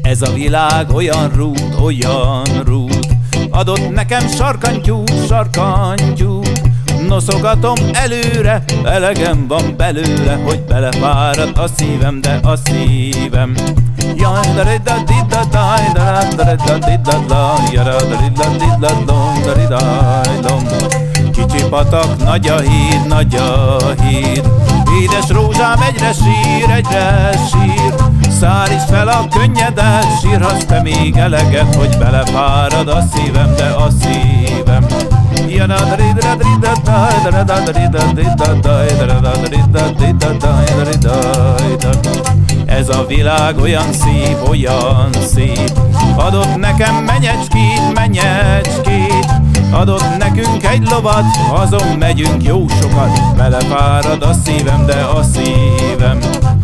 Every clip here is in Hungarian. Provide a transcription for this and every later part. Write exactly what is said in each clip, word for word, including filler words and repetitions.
Ez a világ olyan rút, olyan rút, adott nekem sarkantyút, sarkantyút. Noszogatom előre, elegem van belőle, hogy belefárad a szívem, de a szívem. Jaj, da da da da da da da da da da. Kicsi patak, nagy a híd, nagy a híd. Édes rózsám egyre sír, egyre sír. Száríts fel a könnyedet, sírhatsz te még eleget, hogy belefárad a szívem, de a szívem. Ez a világ olyan szép, olyan szép, adott nekem menyecskét, menyecskét. Adott nekünk egy lovat, azon megyünk jó sokat, belefárad a szívem, de a szívem.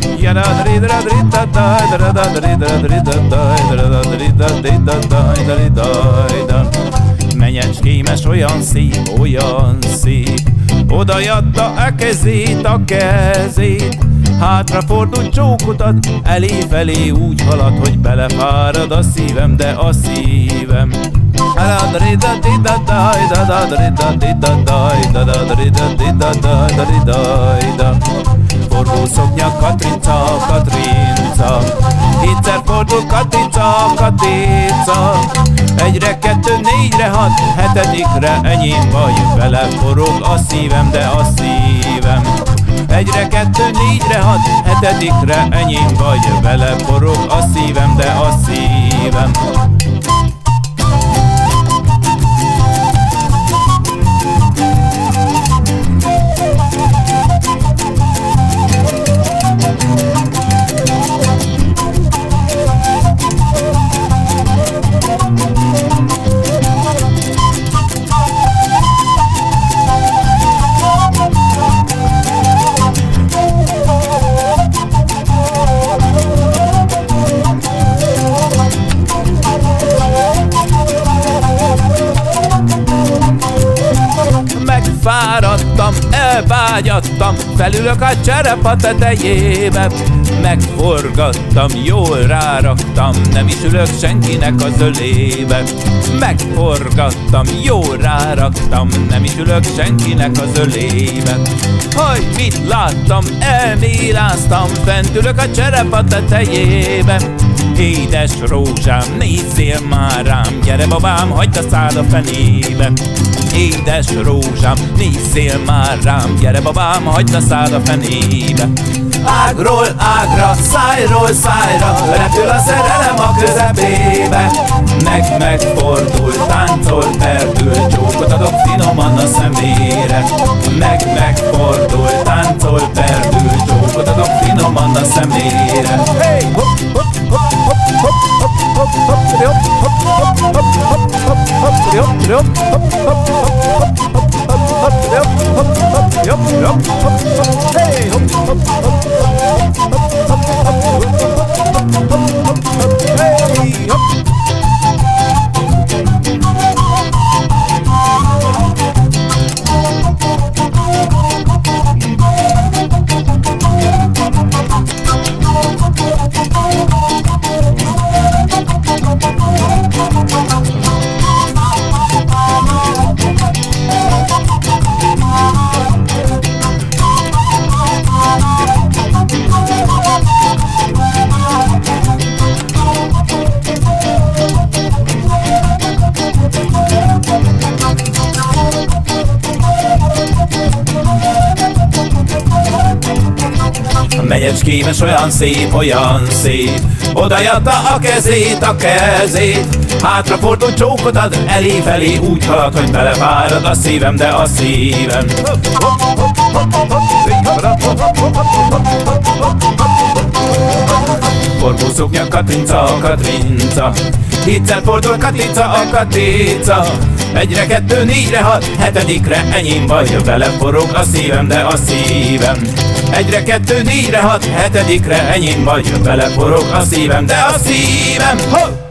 Menyecskémes olyan szép, olyan szép, odajadta a kezét, a kezét. Hátrafordult csókotat, elé-felé úgy halad, hogy belefárad a szívem, de a szívem. Forgó szoknya, Katrinca, Katrinca. Kétszer fordul, Katica, Katica. Egyre, kettő, négyre, hat, hetedikre enyém vagy. Vele forog a szívem, de a szívem. Egyre, kettő, négyre, hat, hetedikre enyém vagy. Vele forog a szívem, de a szívem. Fáradtam, elvágyattam, felülök a cserepa tetejébe. Megforgattam, jól ráraktam, nem is ülök senkinek az ölébe. Megforgattam, jól ráraktam, nem is ülök senkinek az ölébe. Haj, mit láttam, elméláztam, fent ülök a cserepa tetejébe. Édes rózsám, nézzél már rám, gyere babám, hagyd a szád a fenébe. Édes rózsám, nézzél már rám, gyere babám, hagyd a szád a fenébe. Ágról ágra, szájról szájra, repül a szerelem a közepébe. Meg megfordul, táncol, perdül, csókot adok finoman a szemére. Meg megfordul, táncol, perdül, csókot adok finoman a szemére. Hey! Hopp, hopp, hopp, hopp, hopp, hopp, hopp, hopp, hopp, hopp, hopp, hopp, hopp, hopp, hopp, Menyecskémes olyan szép, olyan szép, odajadta a kezét, a kezét. Hátrafordult csókot ad, elé-felé úgy halad, hogy belefárad a szívem, de a szívem. Forgó szoknya, Katrinca, Katrinca. Kétszer fordul, Katica, a Katica. Egyre, kettő, négyre, hat, hetedikre enyém vagy. Beleforog a szívem, de a szívem. Egyre, kettő, négyre, hat, hetedikre enyém vagy. Beleforog a szívem, de a szívem. Ho!